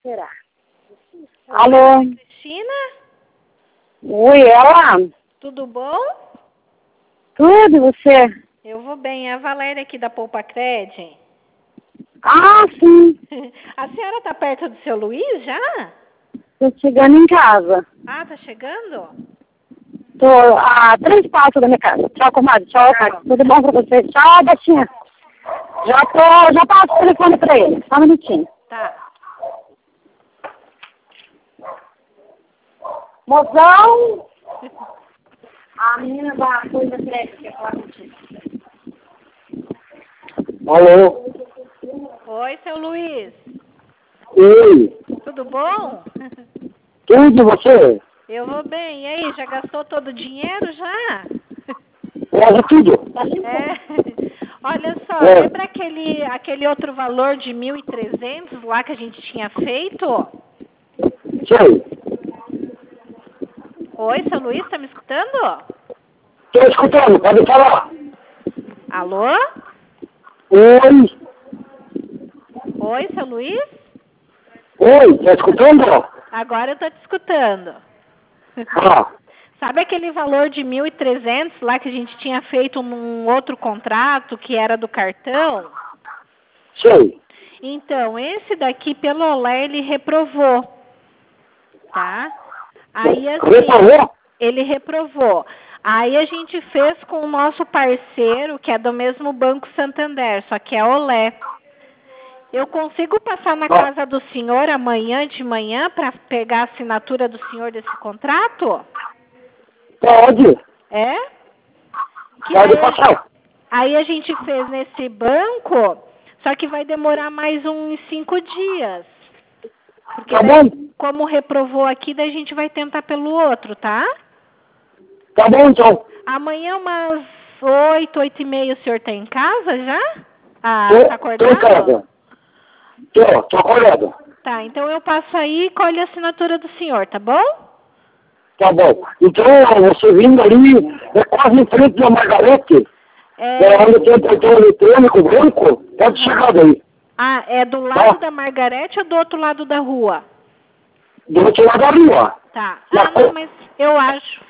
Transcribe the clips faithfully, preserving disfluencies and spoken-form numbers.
Será? Alô? Cristina? Oi, ela? Tudo bom? Tudo, e você? Eu vou bem. É a Valéria aqui da Poupa Cred. Ah, sim. A senhora tá perto do seu Luiz já? Tô chegando em casa. Ah, tá chegando? Tô a três passos da minha casa. Tchau, comadre. Tchau, pai. Tudo bom pra você? Tchau, gatinha. Já tô, já passo o telefone pra ele. Só um minutinho. Tá. Mozão! A menina da coisa creche quer falar contigo. Alô? Oi, seu Luiz. Oi. Tudo bom? Tudo, você? Eu vou bem. E aí, já gastou todo o dinheiro já? Quase tudo. É. Olha só, É. lembra aquele, aquele outro valor de mil e trezentos lá que a gente tinha feito? Sei. Oi, seu Luiz, tá me escutando? Tô escutando, pode falar. Alô? Oi. Oi, seu Luiz? Oi, tá escutando? Agora eu tô te escutando. Ah, Sabe aquele valor de mil e trezentos lá que a gente tinha feito num outro contrato que era do cartão? sei. Então, esse daqui pelo Olé ele reprovou, tá? Aí assim, Reprovou? ele reprovou. Aí a gente fez com o nosso parceiro, que é do mesmo Banco Santander, só que é Olé. Eu consigo passar na Ah, casa do senhor amanhã de manhã para pegar a assinatura do senhor desse contrato? pode. É? Que Pode aí, passar. aí a gente fez nesse banco, só que vai demorar mais uns cinco dias. Porque Tá daí, bom? como reprovou aqui, daí a gente vai tentar pelo outro, tá? Tá bom, então. Amanhã umas oito, oito e meia o senhor tá em casa já? Ah, tá Tô, tô em acordado? casa. Tô, tô acordado. Tá, então eu passo aí e colho a assinatura do senhor, tá bom? Tá bom. Então, você vindo ali, é quase em frente da Margarete, É... é onde tem o portão eletrônico branco, pode Uhum. chegar daí. Ah, é do lado Tá? da Margarete ou do outro lado da rua? Do outro lado da rua. Tá. Na Ah, não, co- mas eu acho.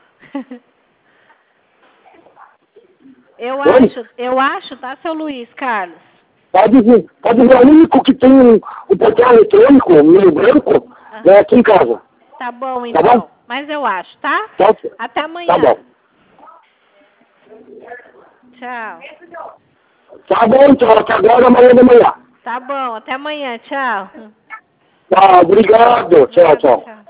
eu Oi? acho, eu acho, tá, seu Luiz Carlos? Pode vir. Pode vir. O único que tem o o portão eletrônico, meio branco, Aham. é aqui em casa. Tá bom, Tá então. bom? Mas eu acho, tá? Tá, Até tá amanhã. bom. Tchau. Tá bom, então. Até agora, amanhã de manhã. Tá bom, até amanhã. Tchau. Tá, obrigado. Tchau, Nada, tchau. tchau.